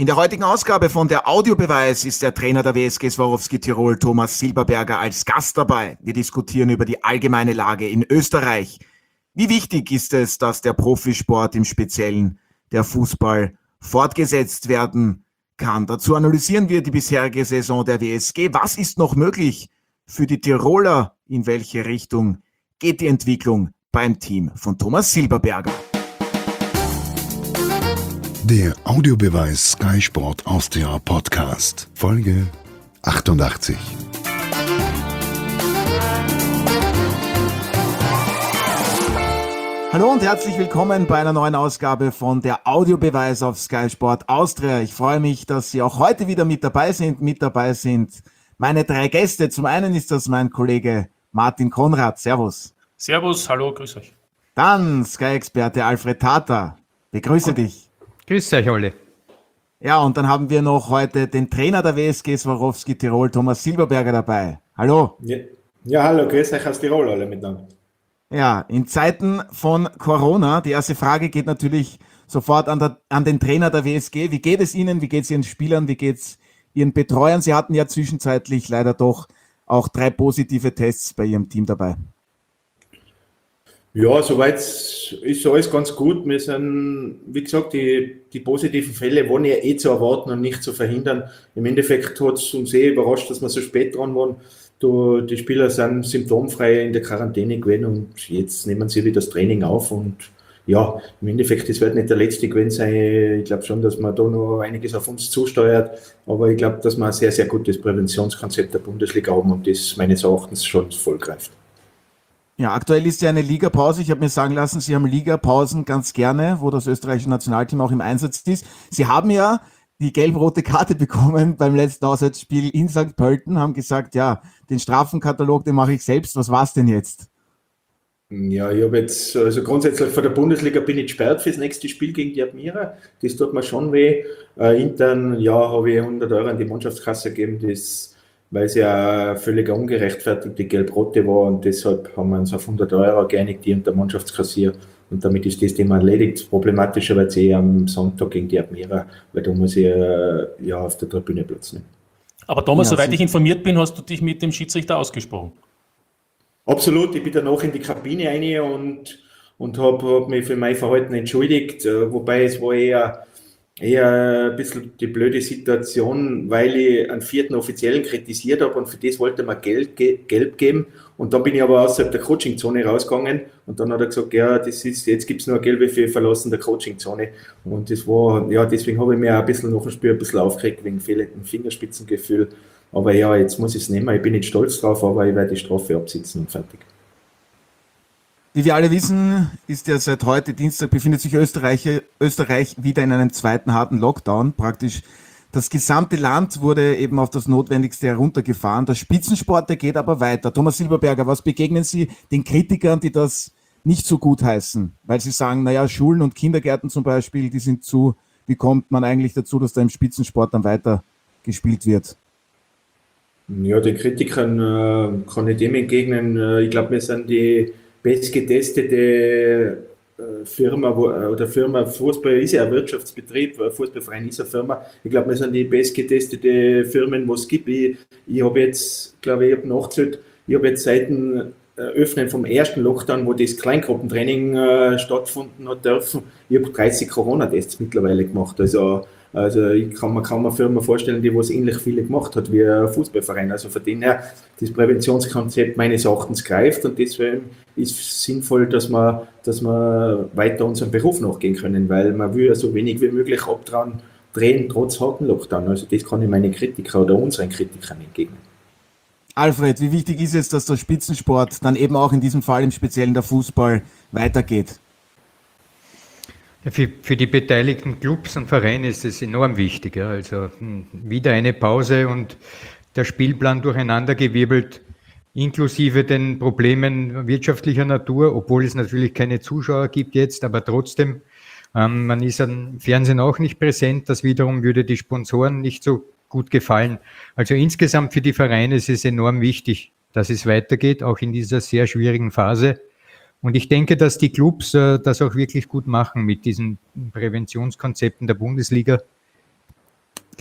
In der heutigen Ausgabe von der Audiobeweis ist der Trainer der WSG Swarovski Tirol, Thomas Silberberger, als Gast dabei. Wir diskutieren über die allgemeine Lage in Österreich. Wie wichtig ist es, dass der Profisport, im Speziellen der Fußball, fortgesetzt werden kann? Dazu analysieren wir die bisherige Saison der WSG. Was ist noch möglich für die Tiroler? In welche Richtung geht die Entwicklung beim Team von Thomas Silberberger? Der Audiobeweis Sky Sport Austria Podcast, Folge 88. Hallo und herzlich willkommen bei einer neuen Ausgabe von der Audiobeweis auf Sky Sport Austria. Ich freue mich, dass Sie auch heute wieder mit dabei sind. Meine drei Gäste. Zum einen ist das mein Kollege Martin Konrad. Servus. Servus, hallo, grüß euch. Dann Sky-Experte Alfred Tata. Begrüße dich. Grüß euch alle. Ja, und dann haben wir noch heute den Trainer der WSG Swarovski Tirol, Thomas Silberberger, dabei. Hallo. Ja, hallo, grüß euch aus Tirol alle miteinander. Ja, in Zeiten von Corona, die erste Frage geht natürlich sofort an den Trainer der WSG. Wie geht es Ihnen? Wie geht es Ihren Spielern? Wie geht es Ihren Betreuern? Sie hatten ja zwischenzeitlich leider doch auch 3 positive Tests bei Ihrem Team dabei. Ja, soweit ist alles ganz gut. Wir sind, wie gesagt, die positiven Fälle waren ja zu erwarten und nicht zu verhindern. Im Endeffekt hat es uns überrascht, dass wir so spät dran waren. Die Spieler sind symptomfrei in der Quarantäne gewesen und jetzt nehmen sie wieder das Training auf. Und ja, im Endeffekt, das wird nicht der letzte gewesen sein. Ich glaube schon, dass man da noch einiges auf uns zusteuert. Aber ich glaube, dass wir ein sehr, sehr gutes Präventionskonzept der Bundesliga haben und das meines Erachtens schon voll greift. Ja, aktuell ist ja eine Ligapause. Ich habe mir sagen lassen, Sie haben Ligapausen ganz gerne, wo das österreichische Nationalteam auch im Einsatz ist. Sie haben ja die gelb-rote Karte bekommen beim letzten Auswärtsspiel in St. Pölten, haben gesagt, ja, den Strafenkatalog, den mache ich selbst. Was war es denn jetzt? Ja, ich habe jetzt, also grundsätzlich von der Bundesliga bin ich gesperrt fürs nächste Spiel gegen die Admira. Das tut mir schon weh. Intern, ja, habe ich 100 Euro an die Mannschaftskasse gegeben, weil es ja völlig ungerechtfertigte Gelb-Rote war und deshalb haben wir uns auf 100 Euro geeinigt, die unter Mannschaftskassier, und damit ist das Thema erledigt. Problematischer wird es am Sonntag gegen die Admira, weil da muss ich ja auf der Tribüne Platz nehmen. Aber Thomas, soweit ich informiert bin, hast du dich mit dem Schiedsrichter ausgesprochen? Absolut, ich bin danach in die Kabine rein und habe mich für mein Verhalten entschuldigt, wobei es war eher ein bisschen die blöde Situation, weil ich einen 4. Offiziellen kritisiert habe und für das wollte man gelb geben und dann bin ich aber außerhalb der Coachingzone rausgegangen und dann hat er gesagt, ja, jetzt gibt es nur eine gelbe für Verlassen der Coachingzone und das war, ja, deswegen habe ich mir ein bisschen nach dem Spiel ein bisschen aufgeregt wegen fehlendem Fingerspitzengefühl, aber ja, jetzt muss ich es nehmen, ich bin nicht stolz drauf, aber ich werde die Strafe absitzen und fertig. Wie wir alle wissen, ist ja seit heute Dienstag, befindet sich Österreich wieder in einem zweiten harten Lockdown. Praktisch das gesamte Land wurde eben auf das Notwendigste heruntergefahren. Der Spitzensport, der geht aber weiter. Thomas Silberberger, was begegnen Sie den Kritikern, die das nicht so gut heißen? Weil sie sagen, naja, Schulen und Kindergärten zum Beispiel, die sind zu. Wie kommt man eigentlich dazu, dass da im Spitzensport dann weiter gespielt wird? Ja, den Kritikern kann ich dem entgegnen. Ich glaube, wir sind die bestgetestete Firma, Fußball ist ja ein Wirtschaftsbetrieb, Fußballverein ist eine Firma. Ich glaube, wir sind die bestgetestete Firmen, was es gibt. Ich habe jetzt, glaube ich, nachgezählt, ich habe jetzt seit dem Öffnen vom ersten Lockdown, wo das Kleingruppentraining stattfinden hat dürfen, ich habe 30 Corona-Tests mittlerweile gemacht. Also man kann mir eine Firma vorstellen, die was ähnlich viele gemacht hat wie ein Fußballverein. Also von dem her, das Präventionskonzept meines Erachtens greift und deswegen ist es sinnvoll, dass wir weiter unserem Beruf nachgehen können, weil man will ja so wenig wie möglich drehen, trotz harten Lockdown. Also das kann ich meinen Kritikern oder unseren Kritikern entgegnen. Alfred, wie wichtig ist es, dass der Spitzensport dann eben auch in diesem Fall im Speziellen der Fußball weitergeht? Für die beteiligten Clubs und Vereine ist es enorm wichtig. Ja. Also wieder eine Pause und der Spielplan durcheinandergewirbelt, inklusive den Problemen wirtschaftlicher Natur, obwohl es natürlich keine Zuschauer gibt jetzt, aber trotzdem, man ist am Fernsehen auch nicht präsent, das wiederum würde die Sponsoren nicht so gut gefallen. Also insgesamt für die Vereine ist es enorm wichtig, dass es weitergeht, auch in dieser sehr schwierigen Phase. Und ich denke, dass die Clubs das auch wirklich gut machen mit diesen Präventionskonzepten der Bundesliga.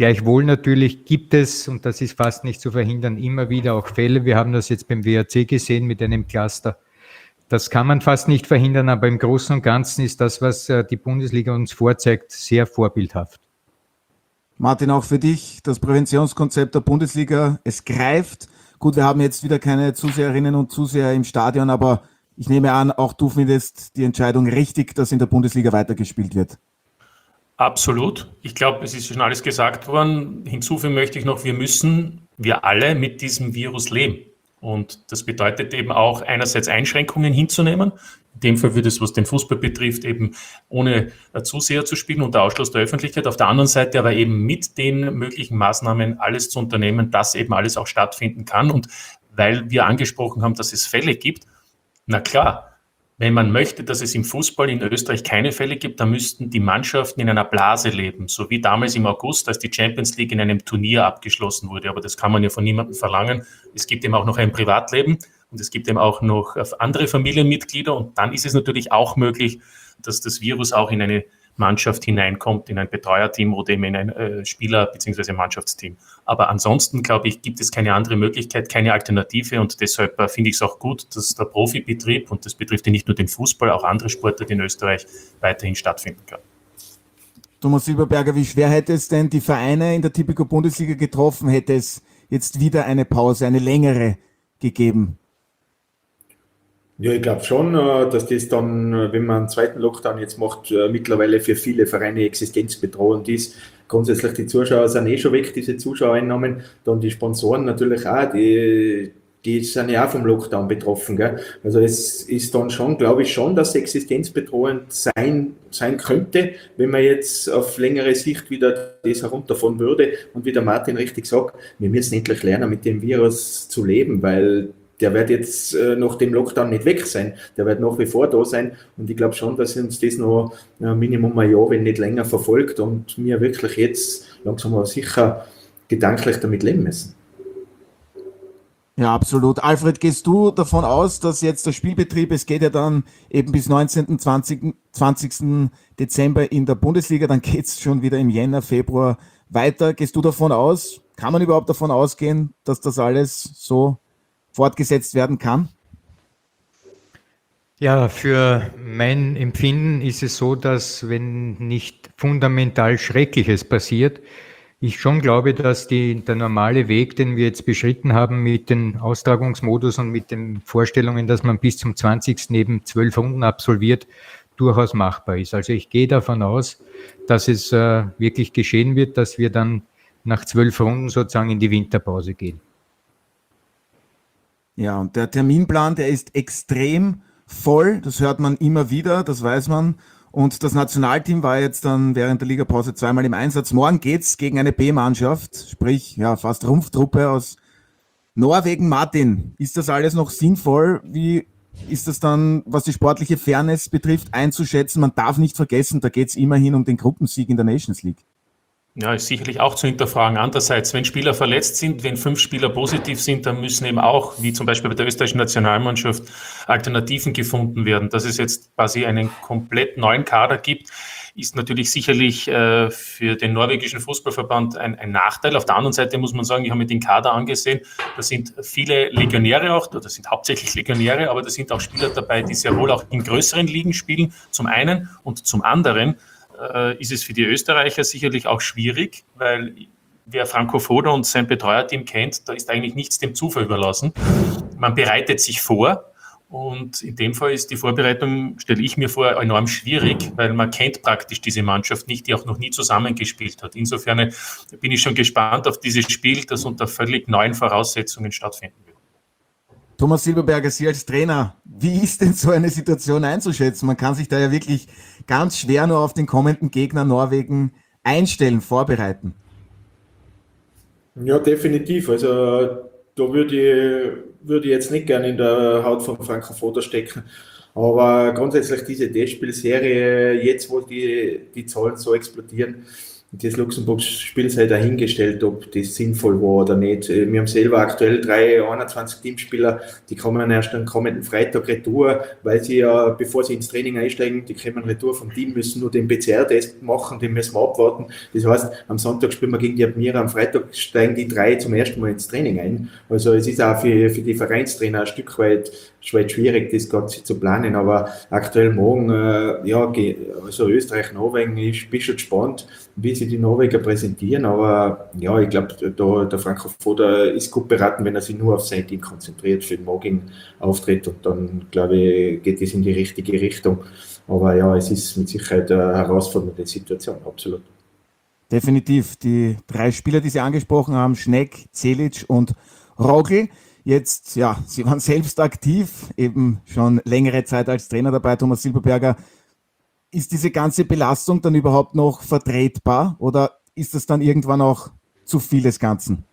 Gleichwohl natürlich gibt es, und das ist fast nicht zu verhindern, immer wieder auch Fälle. Wir haben das jetzt beim WRC gesehen mit einem Cluster. Das kann man fast nicht verhindern, aber im Großen und Ganzen ist das, was die Bundesliga uns vorzeigt, sehr vorbildhaft. Martin, auch für dich das Präventionskonzept der Bundesliga, es greift. Gut, wir haben jetzt wieder keine Zuseherinnen und Zuseher im Stadion, aber ich nehme an, auch du findest die Entscheidung richtig, dass in der Bundesliga weitergespielt wird. Absolut. Ich glaube, es ist schon alles gesagt worden. Hinzufügen möchte ich noch, wir alle mit diesem Virus leben. Und das bedeutet eben auch einerseits Einschränkungen hinzunehmen. In dem Fall würde es, was den Fußball betrifft, eben ohne Zuseher zu spielen, unter Ausschluss der Öffentlichkeit. Auf der anderen Seite aber eben mit den möglichen Maßnahmen alles zu unternehmen, dass eben alles auch stattfinden kann. Und weil wir angesprochen haben, dass es Fälle gibt, na klar, wenn man möchte, dass es im Fußball in Österreich keine Fälle gibt, dann müssten die Mannschaften in einer Blase leben, so wie damals im August, als die Champions League in einem Turnier abgeschlossen wurde. Aber das kann man ja von niemandem verlangen. Es gibt eben auch noch ein Privatleben und es gibt eben auch noch andere Familienmitglieder. Und dann ist es natürlich auch möglich, dass das Virus auch in eine Mannschaft hineinkommt, in ein Betreuerteam oder eben in ein Spieler- bzw. Mannschaftsteam. Aber ansonsten, glaube ich, gibt es keine andere Möglichkeit, keine Alternative und deshalb finde ich es auch gut, dass der Profibetrieb, und das betrifft ja nicht nur den Fußball, auch andere Sportarten in Österreich weiterhin stattfinden kann. Thomas Silberberger, wie schwer hätte es denn die Vereine in der Tipico Bundesliga getroffen, hätte es jetzt wieder eine Pause, eine längere gegeben? Ja, ich glaube schon, dass das dann, wenn man einen zweiten Lockdown jetzt macht, mittlerweile für viele Vereine existenzbedrohend ist. Grundsätzlich die Zuschauer sind schon weg, diese Zuschauereinnahmen. Dann die Sponsoren natürlich auch, die sind ja auch vom Lockdown betroffen. Gell? Also es ist dann schon, glaube ich schon, dass es existenzbedrohend sein könnte, wenn man jetzt auf längere Sicht wieder das herunterfahren würde. Und wie der Martin richtig sagt, wir müssen endlich lernen, mit dem Virus zu leben, weil der wird jetzt nach dem Lockdown nicht weg sein. Der wird nach wie vor da sein. Und ich glaube schon, dass uns das noch Minimum ein Jahr, wenn nicht länger, verfolgt und wir wirklich jetzt langsam aber sicher gedanklich damit leben müssen. Ja, absolut. Alfred, gehst du davon aus, dass jetzt der Spielbetrieb, es geht ja dann eben bis 19., 20. Dezember in der Bundesliga, dann geht es schon wieder im Jänner, Februar weiter. Gehst du davon aus, kann man überhaupt davon ausgehen, dass das alles so fortgesetzt werden kann? Ja, für mein Empfinden ist es so, dass wenn nicht fundamental Schreckliches passiert, ich schon glaube, dass der normale Weg, den wir jetzt beschritten haben mit dem Austragungsmodus und mit den Vorstellungen, dass man bis zum 20. eben 12 Runden absolviert, durchaus machbar ist. Also ich gehe davon aus, dass es wirklich geschehen wird, dass wir dann nach 12 Runden sozusagen in die Winterpause gehen. Ja, und der Terminplan, der ist extrem voll, das hört man immer wieder, das weiß man. Und das Nationalteam war jetzt dann während der Ligapause zweimal im Einsatz. Morgen geht's gegen eine B-Mannschaft, sprich ja fast Rumpftruppe aus Norwegen. Martin, ist das alles noch sinnvoll? Wie ist das dann, was die sportliche Fairness betrifft, einzuschätzen? Man darf nicht vergessen, da geht's immerhin um den Gruppensieg in der Nations League. Ja, ist sicherlich auch zu hinterfragen. Andererseits, wenn Spieler verletzt sind, wenn 5 Spieler positiv sind, dann müssen eben auch, wie zum Beispiel bei der österreichischen Nationalmannschaft, Alternativen gefunden werden. Dass es jetzt quasi einen komplett neuen Kader gibt, ist natürlich sicherlich für den norwegischen Fußballverband ein Nachteil. Auf der anderen Seite muss man sagen, ich habe mir den Kader angesehen, da sind viele Legionäre auch, oder sind hauptsächlich Legionäre, aber da sind auch Spieler dabei, die sehr wohl auch in größeren Ligen spielen, zum einen, und zum anderen ist es für die Österreicher sicherlich auch schwierig, weil wer Franco Foda und sein Betreuerteam kennt, da ist eigentlich nichts dem Zufall überlassen. Man bereitet sich vor und in dem Fall ist die Vorbereitung, stelle ich mir vor, enorm schwierig, weil man kennt praktisch diese Mannschaft nicht, die auch noch nie zusammengespielt hat. Insofern bin ich schon gespannt auf dieses Spiel, das unter völlig neuen Voraussetzungen stattfinden wird. Thomas Silberberger, Sie als Trainer, wie ist denn so eine Situation einzuschätzen? Man kann sich da ja wirklich ganz schwer nur auf den kommenden Gegner Norwegen einstellen, vorbereiten. Ja, definitiv. Also da würde ich jetzt nicht gerne in der Haut von Franco Foda stecken. Aber grundsätzlich diese Testspielserie, jetzt wo die Zahlen so explodieren, das Luxemburg-Spiel sei dahingestellt, ob das sinnvoll war oder nicht. Wir haben selber aktuell 21 Teamspieler, die kommen dann erst am kommenden Freitag retour, weil sie ja, bevor sie ins Training einsteigen, die kommen retour vom Team, müssen nur den PCR-Test machen, den müssen wir abwarten. Das heißt, am Sonntag spielen wir gegen die Admira, am Freitag steigen die 3 zum ersten Mal ins Training ein. Also es ist auch für die Vereinstrainer ein Stück weit schwierig, das Ganze zu planen, aber aktuell morgen, also Österreich-Norwegen, ich bin schon gespannt, wie sich die Norweger präsentieren, aber ja, ich glaube, der Franco Foda ist gut beraten, wenn er sich nur auf sein Team konzentriert für den morgigen Auftritt, und dann, glaube ich, geht es in die richtige Richtung. Aber ja, es ist mit Sicherheit eine herausfordernde Situation, absolut. Definitiv. Die 3 Spieler, die Sie angesprochen haben, Schneck, Celic und Rogl. Jetzt, ja, Sie waren selbst aktiv, eben schon längere Zeit als Trainer dabei, Thomas Silberberger. Ist diese ganze Belastung dann überhaupt noch vertretbar oder ist das dann irgendwann auch zu viel des Ganzen?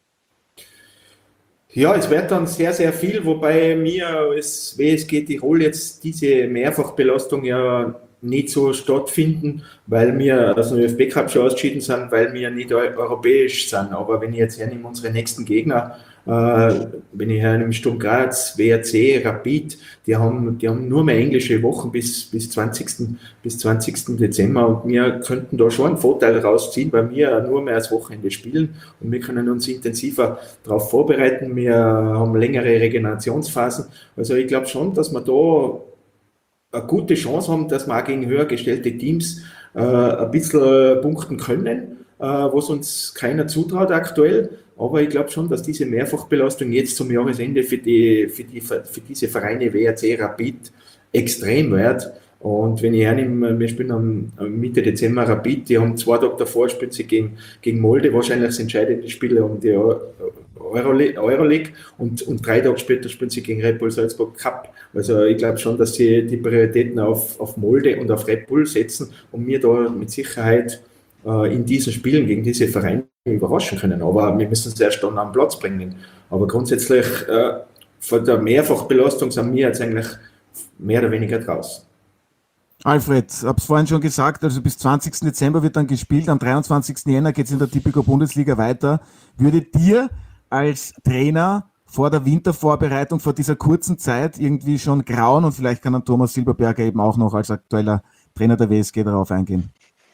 Ja, es wird dann sehr, sehr viel, wobei mir als WSG Tirol jetzt diese Mehrfachbelastung ja nicht so stattfinden, weil wir aus dem ÖFB Cup schon ausgeschieden sind, weil wir nicht europäisch sind. Aber wenn ich jetzt hernehme, unsere nächsten Gegner, wenn ich hernehme Sturm Graz, WRC, Rapid, die haben nur mehr englische Wochen bis 20. Dezember, und wir könnten da schon einen Vorteil rausziehen, weil wir nur mehr als Wochenende spielen und wir können uns intensiver darauf vorbereiten. Wir haben längere Regenerationsphasen. Also ich glaube schon, dass wir da eine gute Chance haben, dass wir auch gegen höher gestellte Teams ein bisschen punkten können, was uns keiner zutraut aktuell. Aber ich glaube schon, dass diese Mehrfachbelastung jetzt zum Jahresende für diese Vereine WRC, Rapid extrem wird. Und wenn ich hernehme, wir spielen am Mitte Dezember Rapid, die haben 2 Tage davor, spielen sie gegen Molde, wahrscheinlich das entscheidende Spiel um die Euroleague, und 3 Tage später spielen sie gegen Red Bull Salzburg Cup. Also ich glaube schon, dass sie die Prioritäten auf Molde und auf Red Bull setzen und wir da mit Sicherheit in diesen Spielen gegen diese Vereine überraschen können. Aber wir müssen es erst dann am Platz bringen. Aber grundsätzlich von der Mehrfachbelastung sind wir jetzt eigentlich mehr oder weniger draußen. Alfred, ich habe es vorhin schon gesagt, also bis 20. Dezember wird dann gespielt, am 23. Jänner geht es in der Tipico Bundesliga weiter. Würde dir als Trainer vor der Wintervorbereitung, vor dieser kurzen Zeit irgendwie schon grauen, und vielleicht kann dann Thomas Silberberger eben auch noch als aktueller Trainer der WSG darauf eingehen?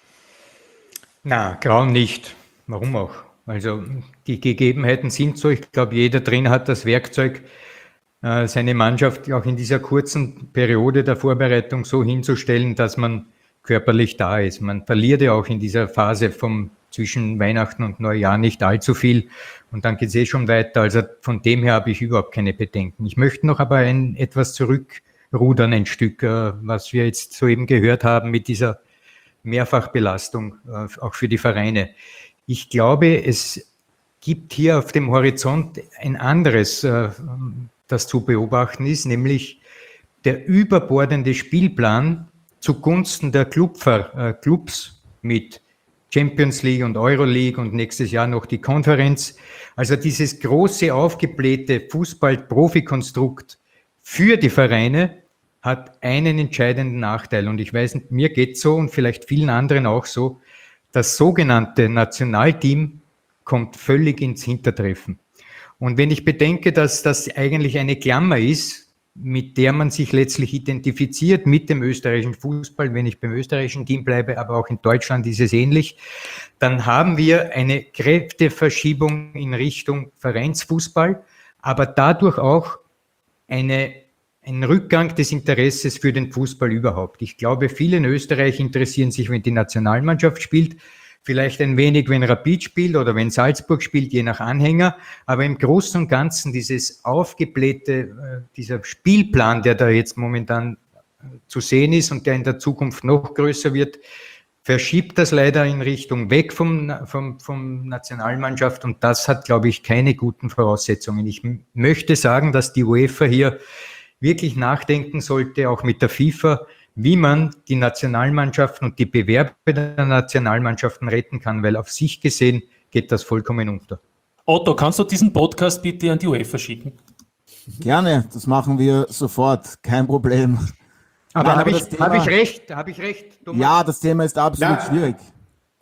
Na, grauen nicht. Warum auch? Also die Gegebenheiten sind so. Ich glaube, jeder Trainer hat das Werkzeug, seine Mannschaft auch in dieser kurzen Periode der Vorbereitung so hinzustellen, dass man körperlich da ist. Man verliert ja auch in dieser Phase zwischen Weihnachten und Neujahr nicht allzu viel, und dann geht es schon weiter. Also von dem her habe ich überhaupt keine Bedenken. Ich möchte noch aber etwas zurückrudern, ein Stück, was wir jetzt soeben gehört haben mit dieser Mehrfachbelastung, auch für die Vereine. Ich glaube, es gibt hier auf dem Horizont ein anderes, das zu beobachten ist, nämlich der überbordende Spielplan zugunsten der Clubs mit Champions League und Euroleague und nächstes Jahr noch die Konferenz. Also dieses große, aufgeblähte Fußball-Profi-Konstrukt für die Vereine hat einen entscheidenden Nachteil. Und ich weiß, mir geht's so und vielleicht vielen anderen auch so, das sogenannte Nationalteam kommt völlig ins Hintertreffen. Und wenn ich bedenke, dass das eigentlich eine Klammer ist, mit der man sich letztlich identifiziert mit dem österreichischen Fußball, wenn ich beim österreichischen Team bleibe, aber auch in Deutschland ist es ähnlich, dann haben wir eine Kräfteverschiebung in Richtung Vereinsfußball, aber dadurch auch ein Rückgang des Interesses für den Fußball überhaupt. Ich glaube, viele in Österreich interessieren sich, wenn die Nationalmannschaft spielt, vielleicht ein wenig, wenn Rapid spielt oder wenn Salzburg spielt, je nach Anhänger. Aber im Großen und Ganzen dieses aufgeblähte, dieser Spielplan, der da jetzt momentan zu sehen ist und der in der Zukunft noch größer wird, verschiebt das leider in Richtung weg vom Nationalmannschaft. Und das hat, glaube ich, keine guten Voraussetzungen. Ich möchte sagen, dass die UEFA hier wirklich nachdenken sollte, auch mit der FIFA, wie man die Nationalmannschaften und die Bewerbe der Nationalmannschaften retten kann, weil auf sich gesehen geht das vollkommen unter. Otto, kannst du diesen Podcast bitte an die UEFA schicken? Gerne, das machen wir sofort, kein Problem. Aber habe ich recht, Thomas? Ja, das Thema ist absolut schwierig.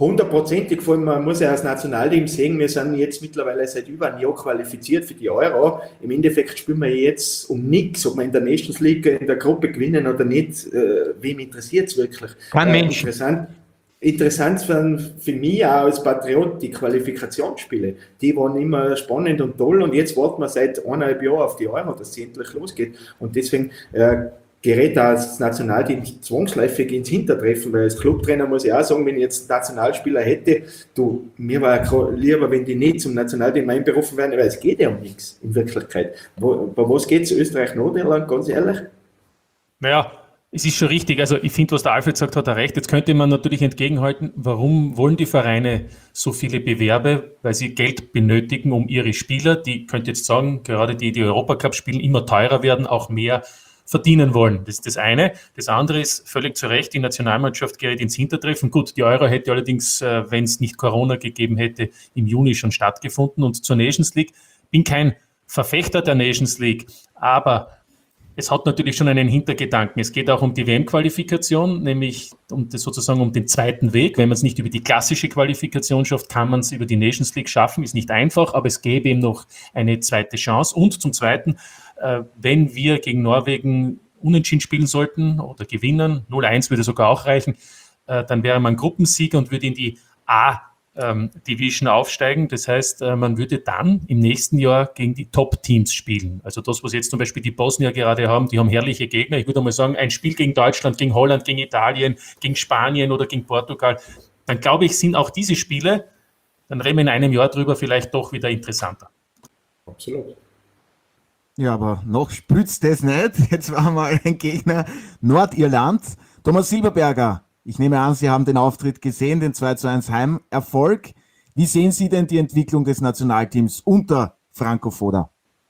hundertprozentig, vor allem man muss ja als Nationalteam sehen, wir sind jetzt mittlerweile seit über einem Jahr qualifiziert für die Euro. Im Endeffekt spielen wir jetzt um nichts, ob wir in der Nations League in der Gruppe gewinnen oder nicht. Wem interessiert es wirklich? Kein Mensch. Interessant für mich auch als Patriot die Qualifikationsspiele. Die waren immer spannend und toll und jetzt warten wir seit 1,5 Jahren auf die Euro, dass sie endlich losgeht. Und deswegen gerät auch das Nationalteam zwangsläufig ins Hintertreffen, weil als Clubtrainer muss ich auch sagen, wenn ich jetzt einen Nationalspieler hätte, mir war lieber, wenn die nicht zum Nationalteam einberufen werden, weil es geht ja um nichts in Wirklichkeit. Bei was geht es Österreich-Nordirland, ganz ehrlich? Naja, es ist schon richtig. Also ich finde, was der Alfred sagt, hat er recht. Jetzt könnte man natürlich entgegenhalten, warum wollen die Vereine so viele Bewerbe? Weil sie Geld benötigen, um ihre Spieler, die, könnt ihr jetzt sagen, gerade die Europacup spielen, immer teurer werden, auch mehr verdienen wollen. Das ist das eine. Das andere ist völlig zu Recht, die Nationalmannschaft gerät ins Hintertreffen. Gut, die Euro hätte allerdings, wenn es nicht Corona gegeben hätte, im Juni schon stattgefunden. Und zur Nations League, bin kein Verfechter der Nations League, aber es hat natürlich schon einen Hintergedanken. Es geht auch um die WM-Qualifikation, nämlich sozusagen um den zweiten Weg. Wenn man es nicht über die klassische Qualifikation schafft, kann man es über die Nations League schaffen. Ist nicht einfach, aber es gäbe eben noch eine zweite Chance. Und zum Zweiten, wenn wir gegen Norwegen unentschieden spielen sollten oder gewinnen, 0-1 würde sogar auch reichen, dann wäre man Gruppensieger und würde in die A-Division aufsteigen. Das heißt, man würde dann im nächsten Jahr gegen die Top-Teams spielen. Also das, was jetzt zum Beispiel die Bosnier gerade haben, die haben herrliche Gegner. Ich würde mal sagen, ein Spiel gegen Deutschland, gegen Holland, gegen Italien, gegen Spanien oder gegen Portugal, dann glaube ich, sind auch diese Spiele, dann reden wir in einem Jahr drüber, vielleicht doch wieder interessanter. Absolut. Ja, aber noch spützt das nicht. Jetzt war mal ein Gegner Nordirland. Thomas Silberberger, ich nehme an, Sie haben den Auftritt gesehen, den 2:1 Heimerfolg. Wie sehen Sie denn die Entwicklung des Nationalteams unter Franco Foda?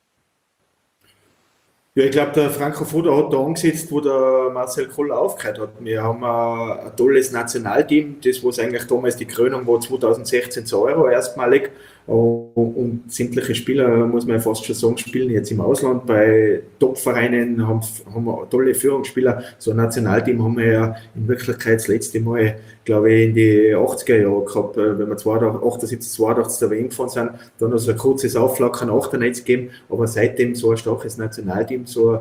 Ja, ich glaube, der Franco Foda hat da angesetzt, wo der Marcel Koller aufgehört hat. Wir haben ein tolles Nationalteam, das was eigentlich damals die Krönung war, 2016 zu Euro erstmalig. Und sämtliche Spieler, muss man ja fast schon sagen, spielen jetzt im Ausland bei Top-Vereinen, haben wir tolle Führungsspieler. So ein Nationalteam haben wir ja in Wirklichkeit das letzte Mal, glaube ich, in die 80er Jahre gehabt, wenn wir 78, 82 zur WM gefahren sind, dann noch so ein kurzes Aufflackern 98 gegeben, aber seitdem so ein starkes Nationalteam, so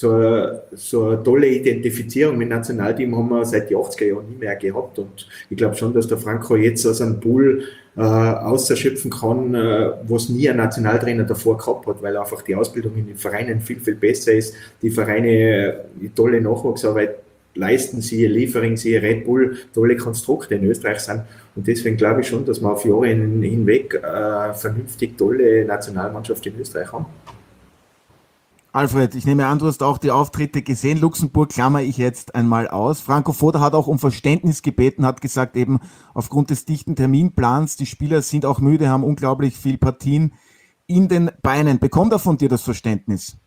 eine tolle Identifizierung mit dem Nationalteam haben wir seit den 80er Jahren nie mehr gehabt und ich glaube schon, dass der Franco jetzt aus einem Pool ausschöpfen kann, was nie ein Nationaltrainer davor gehabt hat, weil einfach die Ausbildung in den Vereinen viel, viel besser ist. Die Vereine die tolle Nachwuchsarbeit leisten, sie Liefering, sie Red Bull, tolle Konstrukte in Österreich sind und deswegen glaube ich schon, dass wir auf Jahre hinweg vernünftig tolle Nationalmannschaft in Österreich haben. Alfred, ich nehme an, du hast auch die Auftritte gesehen. Luxemburg klammer ich jetzt einmal aus. Franco Foda hat auch um Verständnis gebeten, hat gesagt, eben aufgrund des dichten Terminplans, die Spieler sind auch müde, haben unglaublich viel Partien in den Beinen. Bekommt er von dir das Verständnis?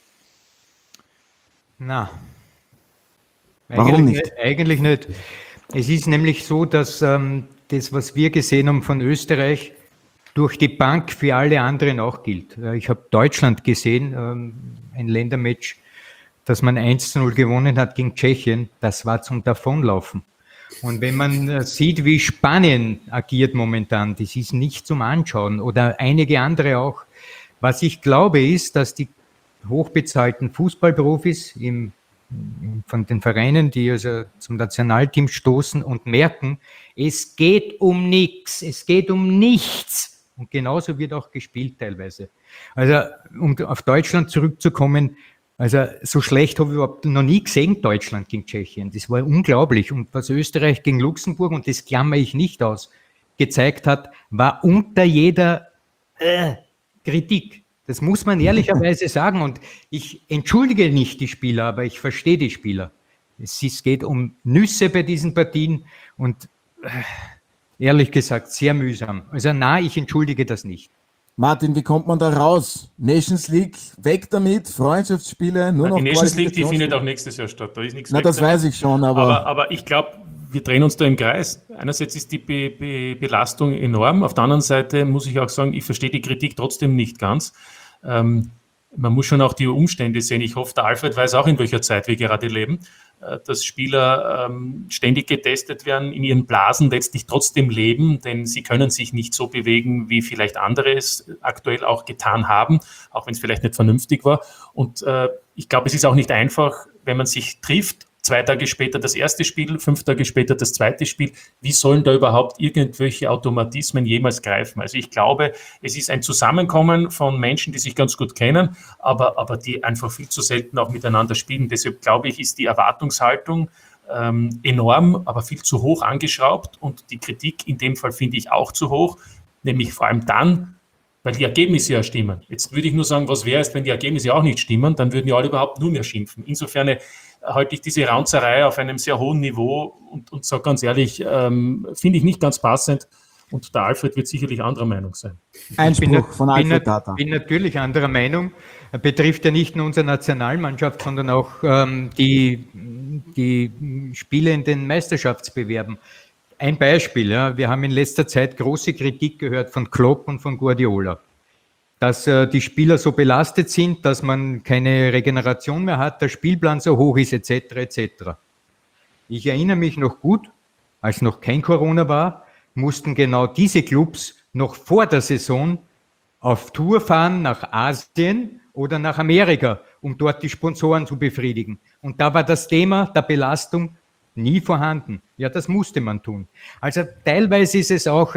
Na, Warum nicht? Eigentlich nicht. Es ist nämlich so, dass das, was wir gesehen haben von Österreich, durch die Bank für alle anderen auch gilt. Ich habe Deutschland gesehen, ein Ländermatch, das man 1:0 gewonnen hat gegen Tschechien. Das war zum Davonlaufen. Und wenn man sieht, wie Spanien agiert momentan, das ist nicht zum Anschauen oder einige andere auch. Was ich glaube ist, dass die hochbezahlten Fußballprofis von den Vereinen, die also zum Nationalteam stoßen und merken, es geht um nichts, es geht um nichts. Und genauso wird auch gespielt teilweise. Also, um auf Deutschland zurückzukommen, also so schlecht habe ich überhaupt noch nie gesehen, Deutschland gegen Tschechien. Das war unglaublich. Und was Österreich gegen Luxemburg, und das klammer ich nicht aus, gezeigt hat, war unter jeder Kritik. Das muss man ehrlicherweise sagen. Und ich entschuldige nicht die Spieler, aber ich verstehe die Spieler. Es geht um Nüsse bei diesen Partien und ehrlich gesagt, sehr mühsam. Also ich entschuldige das nicht. Martin, wie kommt man da raus? Nations League, weg damit, Freundschaftsspiele, nur noch die Nations League, die findet auch nächstes Jahr statt. Da ist nichts. Na, das weiß ich schon, aber ich glaube, wir drehen uns da im Kreis. Einerseits ist die Belastung enorm, auf der anderen Seite muss ich auch sagen, ich verstehe die Kritik trotzdem nicht ganz. Man muss schon auch die Umstände sehen. Ich hoffe, der Alfred weiß auch, in welcher Zeit wir gerade leben. dass Spieler ständig getestet werden, in ihren Blasen letztlich trotzdem leben, denn sie können sich nicht so bewegen, wie vielleicht andere es aktuell auch getan haben, auch wenn es vielleicht nicht vernünftig war. Und ich glaube, es ist auch nicht einfach, wenn man sich trifft, 2 Tage später das erste Spiel, 5 Tage später das zweite Spiel. Wie sollen da überhaupt irgendwelche Automatismen jemals greifen? Also ich glaube, es ist ein Zusammenkommen von Menschen, die sich ganz gut kennen, aber die einfach viel zu selten auch miteinander spielen. Deshalb glaube ich, ist die Erwartungshaltung enorm, aber viel zu hoch angeschraubt und die Kritik in dem Fall finde ich auch zu hoch, nämlich vor allem dann, weil die Ergebnisse ja stimmen. Jetzt würde ich nur sagen, was wäre es, wenn die Ergebnisse auch nicht stimmen, dann würden ja alle überhaupt nur mehr schimpfen. Insofern halte ich diese Raunzerei auf einem sehr hohen Niveau und sage ganz ehrlich, finde ich nicht ganz passend und der Alfred wird sicherlich anderer Meinung sein. Einspruch von Alfred Tata. Ich bin natürlich anderer Meinung. Betrifft ja nicht nur unsere Nationalmannschaft, sondern auch die Spiele in den Meisterschaftsbewerben. Ein Beispiel, ja, wir haben in letzter Zeit große Kritik gehört von Klopp und von Guardiola, dass die Spieler so belastet sind, dass man keine Regeneration mehr hat, der Spielplan so hoch ist, etc. etc. Ich erinnere mich noch gut, als noch kein Corona war, mussten genau diese Clubs noch vor der Saison auf Tour fahren nach Asien oder nach Amerika, um dort die Sponsoren zu befriedigen. Und da war das Thema der Belastung nie vorhanden. Ja, das musste man tun. Also teilweise ist es auch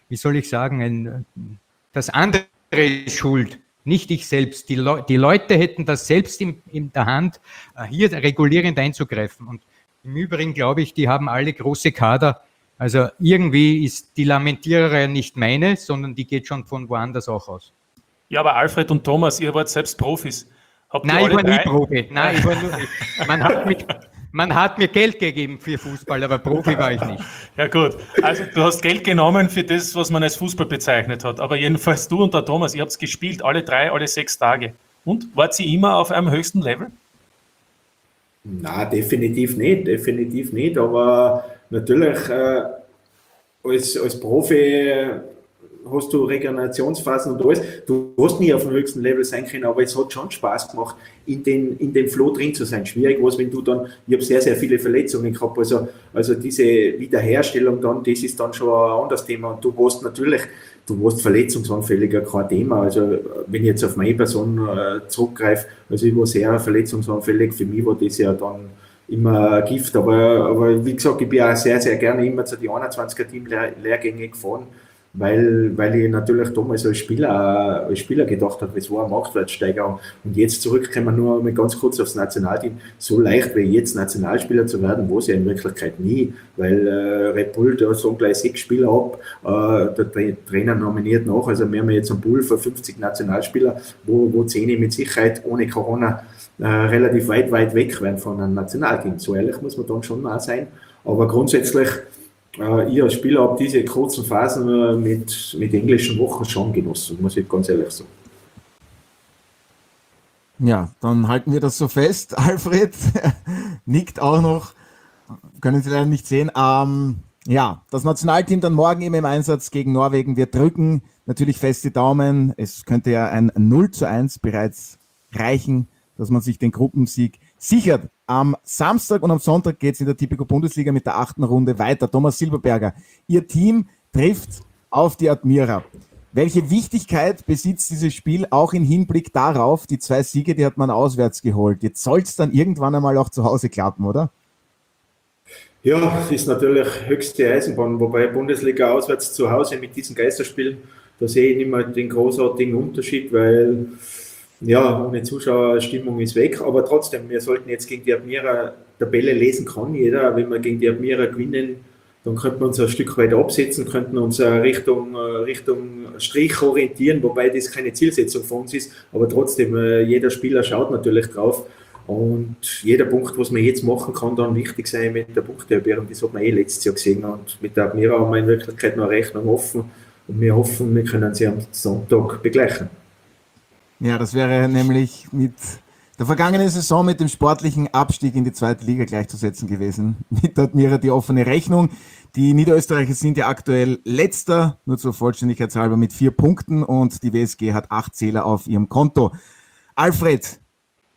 das andere ist schuld, nicht ich selbst. Die Leute hätten das selbst in der Hand, hier regulierend einzugreifen. Und im Übrigen glaube ich, die haben alle große Kader. Also irgendwie ist die Lamentiererei nicht meine, sondern die geht schon von woanders auch aus. Ja, aber Alfred und Thomas, ihr wart selbst Profis. Nein, ich war nie Profi. Nein, ich war nur nicht. Man hat mir Geld gegeben für Fußball, aber Profi war ich nicht. Ja gut, also du hast Geld genommen für das, was man als Fußball bezeichnet hat. Aber jedenfalls du und der Thomas, ihr habt es gespielt, alle 3, alle 6 Tage. Und, wart ihr immer auf einem höchsten Level? Na, definitiv nicht. Aber natürlich als Profi hast du Regenerationsphasen und alles. Du hast nie auf dem höchsten Level sein können, aber es hat schon Spaß gemacht, in dem Flow drin zu sein. Schwierig war es, wenn du dann, ich habe sehr, sehr viele Verletzungen gehabt, also diese Wiederherstellung dann, das ist dann schon ein anderes Thema. Und du warst verletzungsanfälliger, kein Thema. Also wenn ich jetzt auf meine Person zurückgreife, also ich war sehr verletzungsanfällig, für mich war das ja dann immer Gift, aber wie gesagt, ich bin auch sehr, sehr gerne immer zu den 21er-Team-Lehrgänge gefahren, weil ich natürlich damals als Spieler gedacht habe, es war eine Marktwertsteigerung. Und jetzt zurückkommen wir nur mal ganz kurz aufs Nationalteam. So leicht wie jetzt Nationalspieler zu werden, war es ja in Wirklichkeit nie, weil Red Bull, da sagen gleich 6 Spieler ab, der Trainer nominiert nach, also wir haben jetzt einen Pool von 50 Nationalspieler, wo 10 mit Sicherheit ohne Corona relativ weit weg werden von einem Nationalteam. So ehrlich muss man dann schon mal sein. Aber grundsätzlich, ich als Spieler habe diese kurzen Phasen mit englischen Wochen schon genossen, muss ich ganz ehrlich sagen. Ja, dann halten wir das so fest. Alfred nickt auch noch, können Sie leider nicht sehen. Ja, das Nationalteam dann morgen eben im Einsatz gegen Norwegen. Wir drücken natürlich fest die Daumen. Es könnte ja ein 0:1 bereits reichen, dass man sich den Gruppensieg sichert. Am Samstag und am Sonntag geht es in der Tipico Bundesliga mit der 8. Runde weiter. Thomas Silberberger, Ihr Team trifft auf die Admira. Welche Wichtigkeit besitzt dieses Spiel auch im Hinblick darauf, die 2 Siege, die hat man auswärts geholt. Jetzt soll es dann irgendwann einmal auch zu Hause klappen, oder? Ja, das ist natürlich höchste Eisenbahn, wobei Bundesliga auswärts zu Hause mit diesen Geisterspielen, da sehe ich nicht mehr den großartigen Unterschied, weil ja, ohne Zuschauerstimmung ist weg, aber trotzdem, wir sollten jetzt gegen die Admira, Tabelle lesen kann jeder, wenn wir gegen die Admira gewinnen, dann könnten wir uns ein Stück weit absetzen, könnten uns Richtung Strich orientieren, wobei das keine Zielsetzung von uns ist, aber trotzdem, jeder Spieler schaut natürlich drauf und jeder Punkt, was man jetzt machen kann, dann wichtig sein mit der Punkteerhöhung, das hat man letztes Jahr gesehen und mit der Admira haben wir in Wirklichkeit noch eine Rechnung offen und wir hoffen, wir können sie am Sonntag begleichen. Ja, das wäre nämlich mit der vergangenen Saison mit dem sportlichen Abstieg in die 2. Liga gleichzusetzen gewesen. Mit Admira die offene Rechnung. Die Niederösterreicher sind ja aktuell Letzter, nur zur Vollständigkeitshalber mit 4 Punkten und die WSG hat 8 Zähler auf ihrem Konto. Alfred,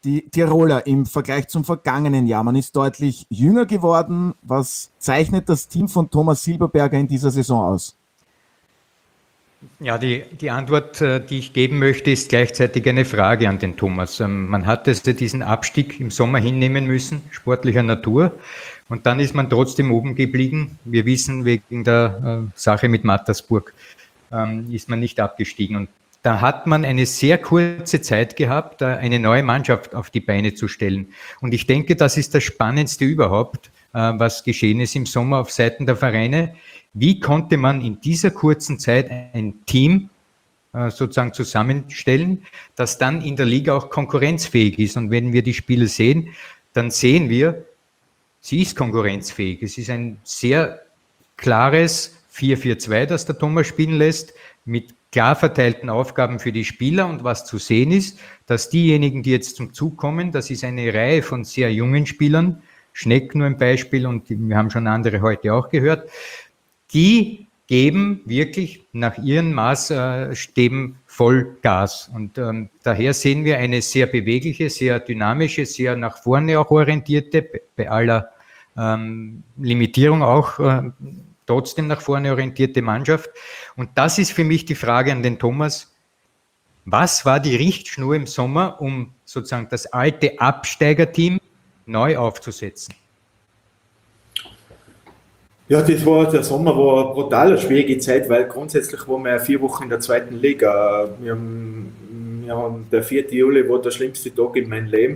Die Tiroler im Vergleich zum vergangenen Jahr, man ist deutlich jünger geworden. Was zeichnet das Team von Thomas Silberberger in dieser Saison aus? Ja, die Antwort, die ich geben möchte, ist gleichzeitig eine Frage an den Thomas. Man hat diesen Abstieg im Sommer hinnehmen müssen, sportlicher Natur, und dann ist man trotzdem oben geblieben. Wir wissen, wegen der Sache mit Mattersburg ist man nicht abgestiegen. Und da hat man eine sehr kurze Zeit gehabt, eine neue Mannschaft auf die Beine zu stellen. Und ich denke, das ist das Spannendste überhaupt, was geschehen ist im Sommer auf Seiten der Vereine. Wie konnte man in dieser kurzen Zeit ein Team sozusagen zusammenstellen, das dann in der Liga auch konkurrenzfähig ist? Und wenn wir die Spiele sehen, dann sehen wir, sie ist konkurrenzfähig. Es ist ein sehr klares 4-4-2, das der Thomas spielen lässt, mit klar verteilten Aufgaben für die Spieler. Und was zu sehen ist, dass diejenigen, die jetzt zum Zug kommen, das ist eine Reihe von sehr jungen Spielern, Schneck nur ein Beispiel, und wir haben schon andere heute auch gehört, die geben wirklich nach ihren Maßstäben voll Gas. Und daher sehen wir eine sehr bewegliche, sehr dynamische, sehr nach vorne auch orientierte, bei aller Limitierung auch trotzdem nach vorne orientierte Mannschaft. Und das ist für mich die Frage an den Thomas. Was war die Richtschnur im Sommer, um sozusagen das alte Absteigerteam neu aufzusetzen? Ja, der Sommer war eine brutal schwierige Zeit, weil grundsätzlich waren wir ja 4 Wochen in der 2. Liga. Der 4. Juli war der schlimmste Tag in meinem Leben.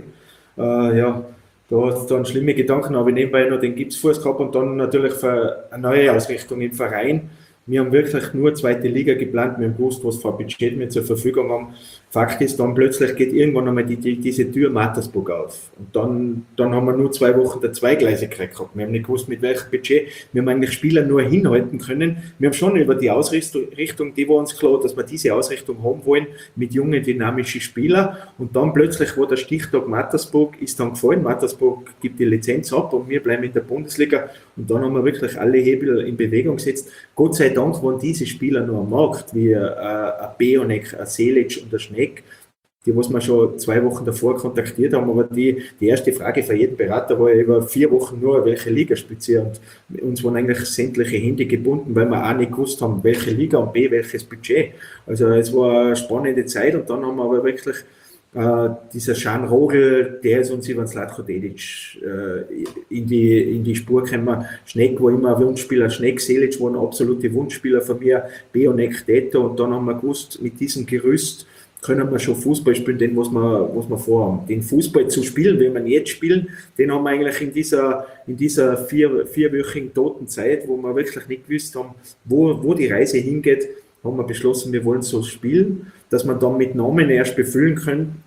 Da hat es dann schlimme Gedanken, aber nebenbei noch den Gipsfuß gehabt und dann natürlich für eine neue Ausrichtung im Verein. Wir haben wirklich nur 2. Liga geplant, wir haben gewusst, was für ein Budget wir zur Verfügung haben. Fakt ist, dann plötzlich geht irgendwann einmal diese Tür Mattersburg auf. Und dann haben wir nur 2 Wochen der Zweigleisigkeit gehabt. Wir haben nicht gewusst, mit welchem Budget. Wir haben eigentlich Spieler nur hinhalten können. Wir haben schon über die Ausrichtung, die war uns klar, dass wir diese Ausrichtung haben wollen, mit jungen, dynamischen Spielern. Und dann plötzlich war der Stichtag Mattersburg, ist dann gefallen. Mattersburg gibt die Lizenz ab und wir bleiben in der Bundesliga. Und dann haben wir wirklich alle Hebel in Bewegung gesetzt. Gott sei Dank waren diese Spieler noch am Markt, wie ein Beonek, ein Selic und ein Schneck, die was wir schon 2 Wochen davor kontaktiert haben, aber die erste Frage für jeden Berater war über 4 Wochen nur, welche Liga spielt sie, und uns waren eigentlich sämtliche Hände gebunden, weil wir auch nicht gewusst haben, welche Liga und B, welches Budget. Also es war eine spannende Zeit, und dann haben wir aber wirklich dieser Schan Rogel, der ist uns über den Zlatko Dedic in die Spur gekommen. Schneck war immer ein Wunschspieler, Schneck, Selic waren absolute Wunschspieler von mir, Beonek, Deto, und dann haben wir gewusst, mit diesem Gerüst können wir schon Fußball spielen, den was wir vorhaben. Den Fußball zu spielen, wenn wir jetzt spielen, den haben wir eigentlich in dieser vierwöchigen toten Zeit, wo wir wirklich nicht gewusst haben, wo die Reise hingeht, haben wir beschlossen, wir wollen so spielen, dass wir dann mit Namen erst befüllen können.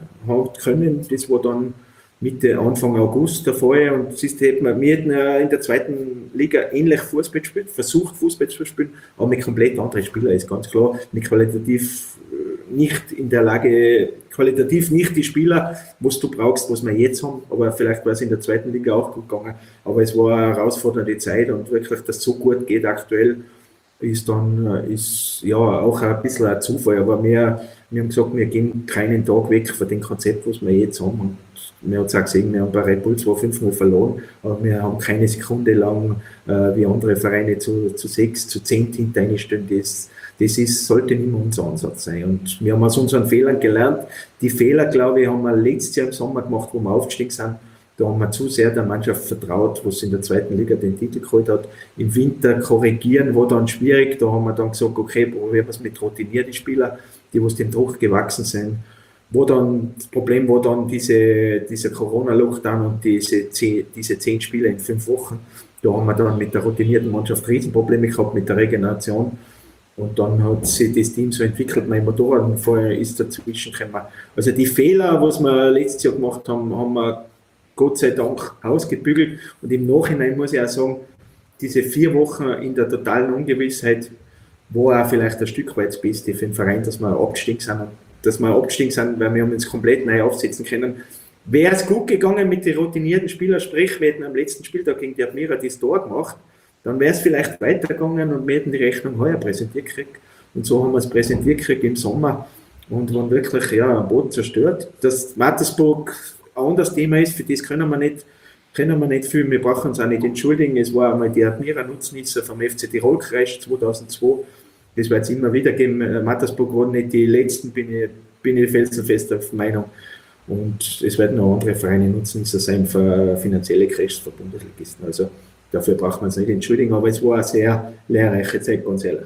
Das war dann Mitte, Anfang August der Fall, und wir hätten in der 2. Liga ähnlich Fußball gespielt, versucht Fußball zu spielen, aber mit komplett anderen Spielern, ist ganz klar, mit qualitativ nicht in der Lage, qualitativ nicht die Spieler, was du brauchst, was wir jetzt haben, aber vielleicht war es in der 2. Liga auch gut gegangen, aber es war eine herausfordernde Zeit, und wirklich, dass es so gut geht aktuell, ist ja auch ein bisschen ein Zufall, aber wir haben gesagt, wir gehen keinen Tag weg von dem Konzept, was wir jetzt haben, und wir haben es auch gesehen, wir haben bei Red Bull zwar 5-0 verloren, aber wir haben keine Sekunde lang wie andere Vereine zu 6, zu 10 hinter einstellen. Das sollte nicht mehr unser Ansatz sein. Und wir haben aus unseren Fehlern gelernt. Die Fehler, glaube ich, haben wir letztes Jahr im Sommer gemacht, wo wir aufgestiegen sind. Da haben wir zu sehr der Mannschaft vertraut, was in der 2. Liga den Titel geholt hat. Im Winter korrigieren war dann schwierig. Da haben wir dann gesagt, okay, probieren wir es mit routinierten Spielern, die was dem Druck gewachsen sind. Das Problem war dann dieser Corona-Lockdown und diese 10 Spiele in 5 Wochen. Da haben wir dann mit der routinierten Mannschaft Riesenprobleme gehabt mit der Regeneration. Und dann hat sich das Team so entwickelt, mein Motorradunfall ist dazwischen gekommen. Also die Fehler, was wir letztes Jahr gemacht haben, haben wir Gott sei Dank ausgebügelt. Und im Nachhinein muss ich auch sagen, diese 4 Wochen in der totalen Ungewissheit war auch vielleicht ein Stück weit das Beste für den Verein, dass wir abgestiegen sind, weil wir haben uns komplett neu aufsetzen können. Wäre es gut gegangen mit den routinierten Spielern, sprich, wir hätten am letzten Spieltag gegen die Admira das Tor gemacht, dann wäre es vielleicht weitergegangen und wir hätten die Rechnung heuer präsentiert gekriegt. Und so haben wir es präsentiert gekriegt im Sommer. und waren wirklich am Boden zerstört. Dass Mattersburg ein anderes Thema ist, für das können wir nicht viel, wir brauchen uns auch nicht entschuldigen. Es war einmal die Admira-Nutznießer vom FC Tirol Crash 2002. Das wird es immer wieder geben. Mattersburg waren nicht die letzten, bin ich felsenfest auf Meinung. Und es werden auch andere Vereine Nutznießer sein für finanzielle Crashs für Bundesligisten. Also dafür braucht man es nicht entschuldigen, aber es war eine sehr lehrreiche Zeit, ganz ehrlich.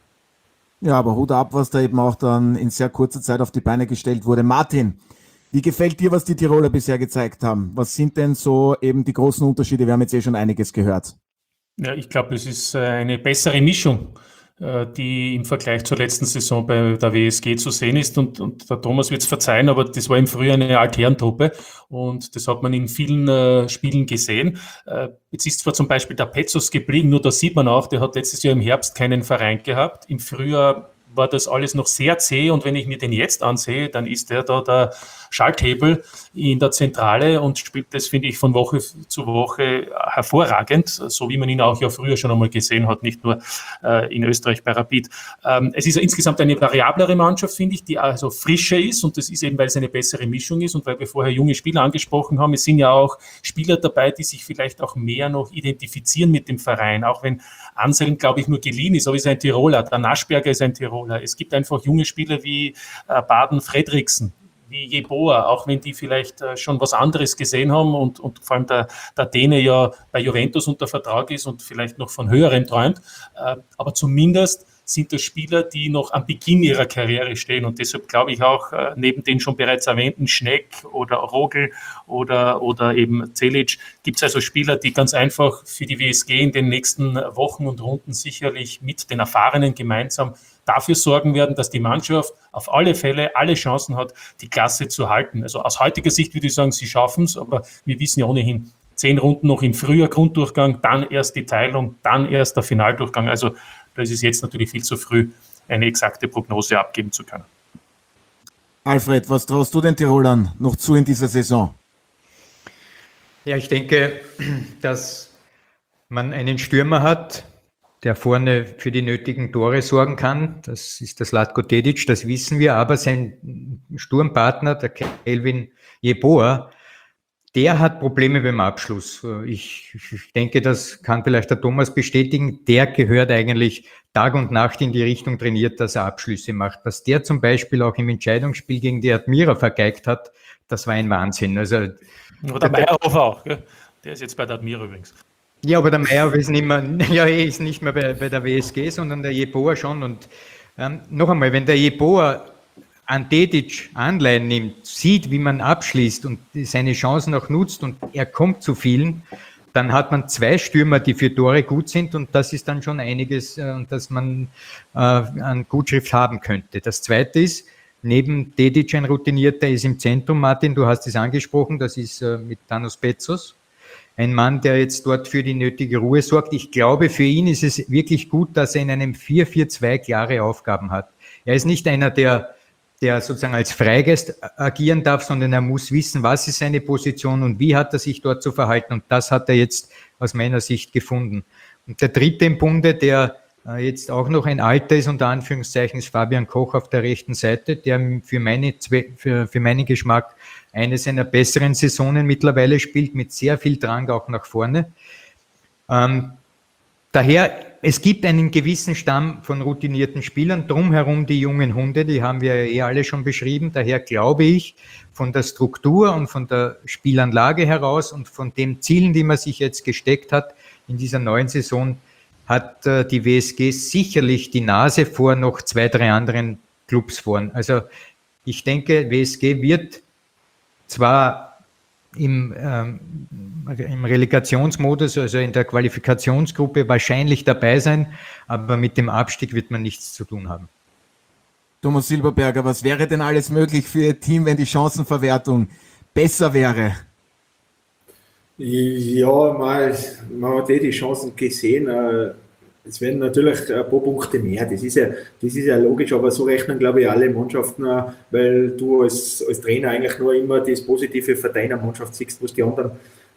Ja, aber Hut ab, was da eben auch dann in sehr kurzer Zeit auf die Beine gestellt wurde. Martin, wie gefällt dir, was die Tiroler bisher gezeigt haben? Was sind denn so eben die großen Unterschiede? Wir haben jetzt schon einiges gehört. Ja, ich glaube, es ist eine bessere Mischung, die im Vergleich zur letzten Saison bei der WSG zu sehen ist. Und der Thomas wird es verzeihen, aber das war im Frühjahr eine Altherrentruppe und das hat man in vielen Spielen gesehen. Jetzt ist zwar zum Beispiel der Petzos geblieben, nur da sieht man auch, der hat letztes Jahr im Herbst keinen Verein gehabt. Im Frühjahr war das alles noch sehr zäh und wenn ich mir den jetzt ansehe, dann ist der da der Schalthebel in der Zentrale und spielt das, finde ich, von Woche zu Woche hervorragend, so wie man ihn auch ja früher schon einmal gesehen hat, nicht nur in Österreich bei Rapid. Es ist insgesamt eine variablere Mannschaft, finde ich, die also frischer ist und das ist eben, weil es eine bessere Mischung ist und weil wir vorher junge Spieler angesprochen haben. Es sind ja auch Spieler dabei, die sich vielleicht auch mehr noch identifizieren mit dem Verein, auch wenn Anselm, glaube ich, nur geliehen ist, aber ist ein Tiroler, der Naschberger ist ein Tiroler. Es gibt einfach junge Spieler wie Baden-Fredriksen, wie Jeboa, auch wenn die vielleicht schon was anderes gesehen haben und vor allem der Däne ja bei Juventus unter Vertrag ist und vielleicht noch von höherem träumt, aber zumindest sind das Spieler, die noch am Beginn ihrer Karriere stehen und deshalb glaube ich auch, neben den schon bereits erwähnten Schneck oder Rogel oder eben Celic, gibt es also Spieler, die ganz einfach für die WSG in den nächsten Wochen und Runden sicherlich mit den Erfahrenen gemeinsam dafür sorgen werden, dass die Mannschaft auf alle Fälle alle Chancen hat, die Klasse zu halten. Also aus heutiger Sicht würde ich sagen, sie schaffen es, aber wir wissen ja ohnehin, 10 Runden noch im Frühjahr Grunddurchgang, dann erst die Teilung, dann erst der Finaldurchgang. Also da ist es jetzt natürlich viel zu früh, eine exakte Prognose abgeben zu können. Alfred, was traust du den Tirolern noch zu in dieser Saison? Ja, ich denke, dass man einen Stürmer hat, der vorne für die nötigen Tore sorgen kann. Das ist der Zlatko Dedic, das wissen wir. Aber sein Sturmpartner, der Kelvin Jeboa, der hat Probleme beim Abschluss. Ich denke, das kann vielleicht der Thomas bestätigen. Der gehört eigentlich Tag und Nacht in die Richtung trainiert, dass er Abschlüsse macht. Was der zum Beispiel auch im Entscheidungsspiel gegen die Admira vergeigt hat, das war ein Wahnsinn. Also, oder Meyerhofer auch, gell? Der ist jetzt bei der Admira übrigens. Ja, aber der Meyerhofer ist nicht mehr bei der WSG, sondern der Jeboa schon. Und noch einmal, wenn der Jeboa an Dedic Anleihen nimmt, sieht, wie man abschließt und seine Chancen auch nutzt und er kommt zu vielen, dann hat man 2 Stürmer, die für Tore gut sind und das ist dann schon einiges, das man an Gutschrift haben könnte. Das Zweite ist, neben Dedic ein Routinierter ist im Zentrum, Martin, du hast es angesprochen, das ist mit Thanos Petzos, ein Mann, der jetzt dort für die nötige Ruhe sorgt. Ich glaube, für ihn ist es wirklich gut, dass er in einem 4-4-2 klare Aufgaben hat. Er ist nicht einer, der sozusagen als Freigeist agieren darf, sondern er muss wissen, was ist seine Position und wie hat er sich dort zu verhalten. Und das hat er jetzt aus meiner Sicht gefunden. Und der dritte im Bunde, der jetzt auch noch ein Alter ist, unter Anführungszeichen, ist Fabian Koch auf der rechten Seite, der für meinen Geschmack eine seiner besseren Saisonen mittlerweile spielt, mit sehr viel Drang auch nach vorne. Daher, es gibt einen gewissen Stamm von routinierten Spielern, drumherum die jungen Hunde, die haben wir ja alle schon beschrieben. Daher glaube ich, von der Struktur und von der Spielanlage heraus und von den Zielen, die man sich jetzt gesteckt hat in dieser neuen Saison, hat die WSG sicherlich die Nase vor noch 2, 3 anderen Clubs vorn. Also ich denke, WSG wird zwar im Relegationsmodus, also in der Qualifikationsgruppe wahrscheinlich dabei sein, aber mit dem Abstieg wird man nichts zu tun haben. Thomas Silberberger, was wäre denn alles möglich für Ihr Team, wenn die Chancenverwertung besser wäre? Ja, man hat die Chancen gesehen. Es werden natürlich ein paar Punkte mehr, das ist ja logisch, aber so rechnen, glaube ich, alle Mannschaften, weil du als Trainer eigentlich nur immer das Positive für deine Mannschaft siehst, was die anderen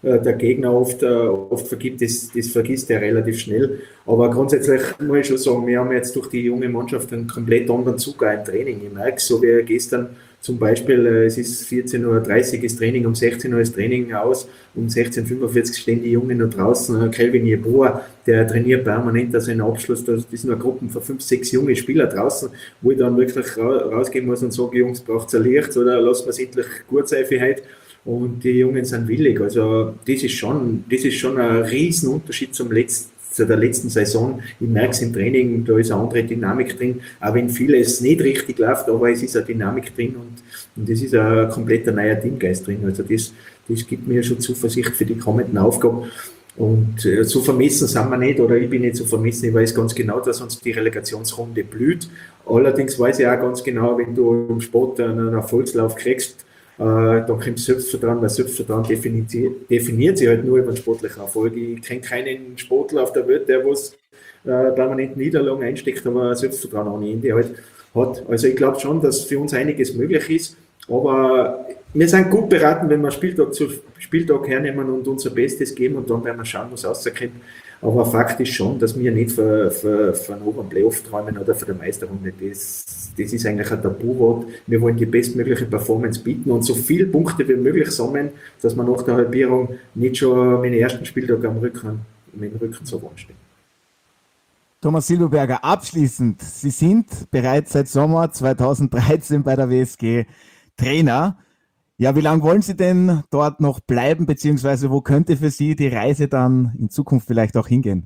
der Gegner oft vergibt, das vergisst er relativ schnell. Aber grundsätzlich muss ich schon sagen, wir haben jetzt durch die junge Mannschaft einen komplett anderen Zug im Training. Ich merke so wie gestern zum Beispiel, es ist 14.30 Uhr das Training, um 16 Uhr ist Training aus, um 16.45 Uhr stehen die Jungen noch draußen. Kelvin Jeboa, der trainiert permanent seinen Abschluss, da ist nur Gruppen von 5, 6 junge Spieler draußen, wo ich dann wirklich rausgehen muss und sage, Jungs, braucht ihr ein Licht oder lassen wir es endlich gut sein für heute. Und die Jungen sind willig. Also das ist schon ein Riesenunterschied zu der letzten Saison. Ich merke es im Training, da ist eine andere Dynamik drin, auch wenn vieles nicht richtig läuft, aber es ist eine Dynamik drin und das ist ein kompletter neuer Teamgeist drin. Also das gibt mir schon Zuversicht für die kommenden Aufgaben. Und so vermessen sind wir nicht, oder ich bin nicht so vermessen, ich weiß ganz genau, dass uns die Relegationsrunde blüht. Allerdings weiß ich auch ganz genau, wenn du im Sport einen Erfolgslauf kriegst, dann kommt Selbstvertrauen, weil Selbstvertrauen definiert sich halt nur über den sportlichen Erfolg. Ich kenne keinen Sportler auf der Welt, der was permanent Niederlagen einsteckt, aber Selbstvertrauen ohne Ende halt hat. Also ich glaube schon, dass für uns einiges möglich ist, aber wir sind gut beraten, wenn wir Spieltag zu Spieltag hernehmen und unser Bestes geben und dann werden wir schauen, was rauskommt. Aber Fakt ist schon, dass wir nicht für einen oberen Playoff träumen oder für die Meisterrunde. Das ist eigentlich ein Tabuwort. Wir wollen die bestmögliche Performance bieten und so viele Punkte wie möglich sammeln, dass wir nach der Halbierung nicht schon mit dem ersten Spieltag mit dem Rücken zur Wand stehen. Thomas Silberberger, abschließend, Sie sind bereits seit Sommer 2013 bei der WSG Trainer. Ja, wie lange wollen Sie denn dort noch bleiben, beziehungsweise wo könnte für Sie die Reise dann in Zukunft vielleicht auch hingehen?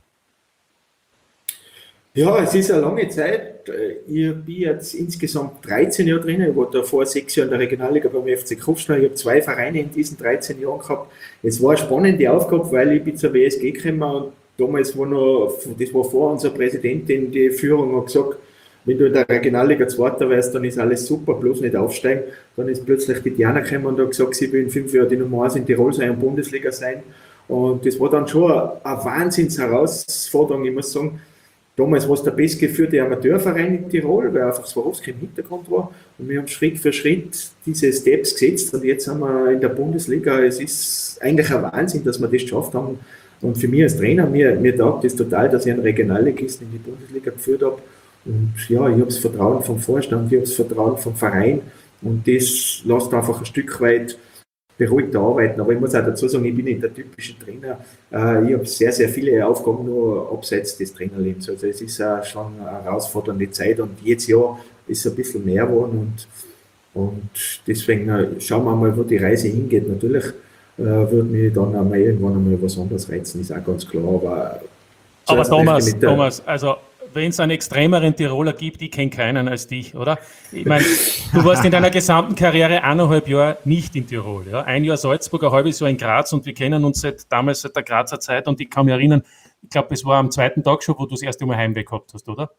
Ja, es ist eine lange Zeit. Ich bin jetzt insgesamt 13 Jahre drin. Ich war davor 6 Jahre in der Regionalliga beim FC Kufstein. Ich habe 2 Vereine in diesen 13 Jahren gehabt. Es war eine spannende Aufgabe, weil ich bin zur WSG gekommen und damals das war vor unserer Präsidentin, die Führung hat gesagt, wenn du in der Regionalliga Zweiter wärst, dann ist alles super, bloß nicht aufsteigen. Dann ist plötzlich die Diana gekommen und hat gesagt, sie will in 5 Jahren die Nummer 1 in Tirol sein und Bundesliga sein. Und das war dann schon eine Wahnsinnsherausforderung. Ich muss sagen, damals war es der bestgeführte Amateurverein in Tirol, weil einfach Swarovski im Hintergrund war. Und wir haben Schritt für Schritt diese Steps gesetzt und jetzt sind wir in der Bundesliga. Es ist eigentlich ein Wahnsinn, dass wir das geschafft haben. Und für mich als Trainer, mir taugt es total, dass ich einen Regionalligisten in die Bundesliga geführt habe. Und ja, ich habe das Vertrauen vom Vorstand, ich habe das Vertrauen vom Verein und das lässt einfach ein Stück weit beruhigt arbeiten. Aber ich muss auch dazu sagen, ich bin nicht der typische Trainer. Ich habe sehr, sehr viele Aufgaben nur abseits des Trainerlebens. Also es ist schon eine herausfordernde Zeit und jedes Jahr ist es ein bisschen mehr geworden und deswegen schauen wir mal, wo die Reise hingeht. Natürlich würde mich dann auch mal irgendwann einmal was anderes reizen, ist auch ganz klar. Aber Thomas, also wenn es einen extremeren Tiroler gibt, ich kenne keinen als dich, oder? Ich meine, du warst in deiner gesamten Karriere 1,5 Jahre nicht in Tirol. Ja? 1 Jahr Salzburg, ein halbes Jahr in Graz und wir kennen uns seit der Grazer Zeit und ich kann mich erinnern, ich glaube, es war am 2. Tag schon, wo du das erste Mal Heimweh gehabt hast, oder?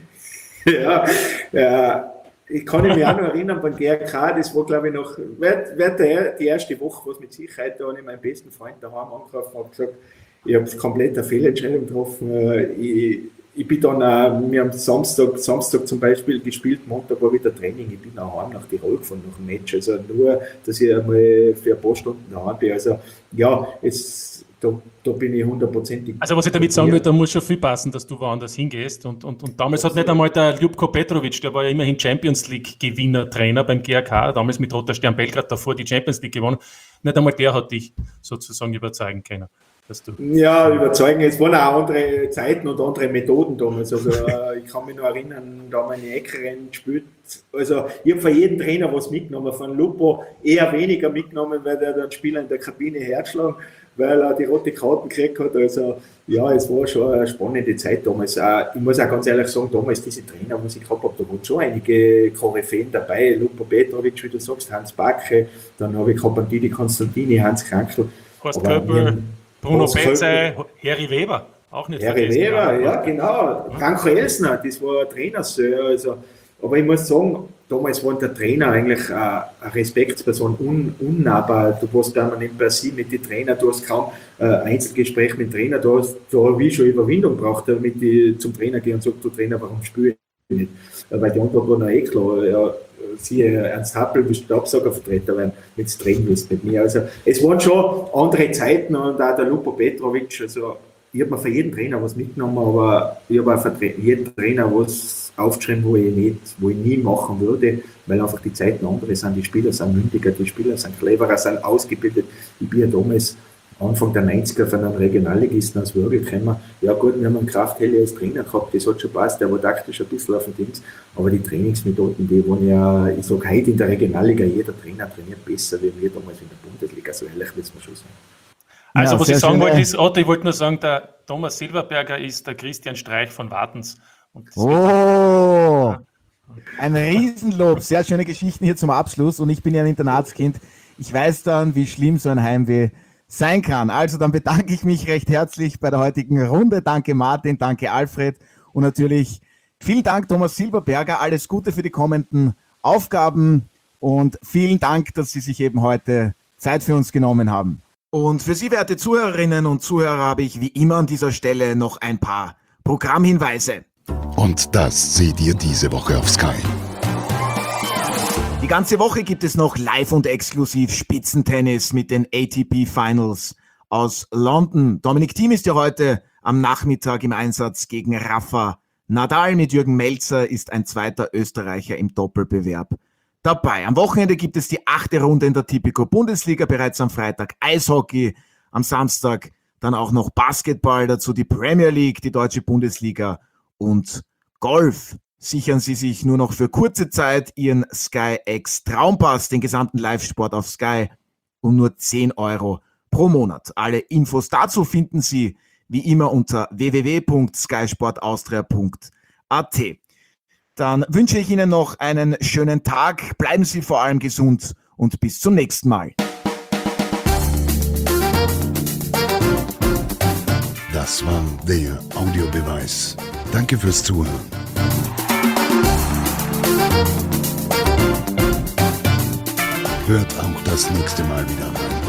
Ja, ich kann mich auch noch erinnern, beim GRK, das war glaube ich noch, die erste Woche, was mit Sicherheit, da habe ich meinen besten Freund daheim angerufen und habe gesagt, ich habe komplett eine Fehlentscheidung getroffen. Ich bin dann, wir haben Samstag zum Beispiel gespielt, Montag war wieder Training, ich bin daheim nach Tirol gefahren nach dem Match, also nur, dass ich einmal für ein paar Stunden daheim bin, also ja, da bin ich 100%. Also was ich damit sagen will, da muss schon viel passen, dass du woanders hingehst und damals hat nicht einmal der Ljubko Petrovic, der war ja immerhin Champions League Gewinner-Trainer beim GRK, damals mit Roter Stern Belgrad davor die Champions League gewonnen, nicht einmal der hat dich sozusagen überzeugen können. Ja, überzeugen. Es waren auch andere Zeiten und andere Methoden damals. Also ich kann mich noch erinnern, da haben wir eine Eckrennen gespielt. Also ich habe von jedem Trainer was mitgenommen. Von Lupo eher weniger mitgenommen, weil der dann Spieler in der Kabine herschlagen, weil er die rote Karten gekriegt hat. Also ja, es war schon eine spannende Zeit damals. Ich muss auch ganz ehrlich sagen, damals diese Trainer, was ich gehabt habe, da waren schon einige Koryphäen dabei. Lupo Petrovic, wie du sagst, Hans Backe, dann habe ich gehabt Didi Konstantini, Hans Krankl. Horst Köppel. Bruno Betze, Harry Weber, auch nicht Harry Weber, ja genau. Franco Elsner, das war ein Trainersöhr. Also, aber ich muss sagen, damals war der Trainer eigentlich eine Respektsperson, unnahbar. Du warst permanent bei sie mit den Trainern, du hast kaum Einzelgespräch mit dem Trainer, da habe ich schon Überwindung gebraucht, damit ich zum Trainer gehe und sage, du Trainer, warum spiele ich nicht? Weil die Antwort war noch klar, ja, siehe Ernst Happel, bist du Absagervertreter, wenn du jetzt drehen willst mit mir. Also es waren schon andere Zeiten und auch der Lupo Petrovic, also ich habe mir für jeden Trainer was mitgenommen, aber ich habe auch für jeden Trainer was aufgeschrieben, wo ich nie machen würde, weil einfach die Zeiten andere sind, die Spieler sind mündiger, die Spieler sind cleverer, sind ausgebildet. Ich bin ja damals Anfang der 90er von einem Regionalligisten aus Würgel gekommen. Ja gut, wir haben einen Krafthelle als Trainer gehabt, das hat schon passt, der war taktisch ein bisschen auf dem Dings, aber die Trainingsmethoden, die waren ja, ich sage heute in der Regionalliga, jeder Trainer trainiert besser, wie wir damals in der Bundesliga, so ehrlich wird es mir schon sein. Also Ja, was ich sehr sagen schön, wollte ist, Otto, ich wollte nur sagen, der Thomas Silberberger ist der Christian Streich von Wartens. Und Oh, ein Riesenlob. Sehr schöne Geschichten hier zum Abschluss. Und ich bin ja ein Internatskind. Ich weiß dann, wie schlimm so ein Heimweh sein kann. Also dann bedanke ich mich recht herzlich bei der heutigen Runde. Danke Martin, danke Alfred und natürlich vielen Dank Thomas Silberberger. Alles Gute für die kommenden Aufgaben und vielen Dank, dass Sie sich eben heute Zeit für uns genommen haben. Und für Sie, werte Zuhörerinnen und Zuhörer, habe ich wie immer an dieser Stelle noch ein paar Programmhinweise. Und das seht ihr diese Woche auf Sky. Die ganze Woche gibt es noch live und exklusiv Spitzentennis mit den ATP Finals aus London. Dominic Thiem ist ja heute am Nachmittag im Einsatz gegen Rafa Nadal. Mit Jürgen Melzer ist ein zweiter Österreicher im Doppelbewerb dabei. Am Wochenende gibt es die 8. Runde in der Tipico Bundesliga, bereits am Freitag Eishockey, am Samstag dann auch noch Basketball, dazu die Premier League, die deutsche Bundesliga und Golf. Sichern Sie sich nur noch für kurze Zeit Ihren Sky X Traumpass, den gesamten Live-Sport auf Sky, um nur 10 € pro Monat. Alle Infos dazu finden Sie wie immer unter www.skysportaustria.at. Dann wünsche ich Ihnen noch einen schönen Tag, bleiben Sie vor allem gesund und bis zum nächsten Mal. Das war der Audiobeweis. Danke fürs Zuhören. Hört auch das nächste Mal wieder rein.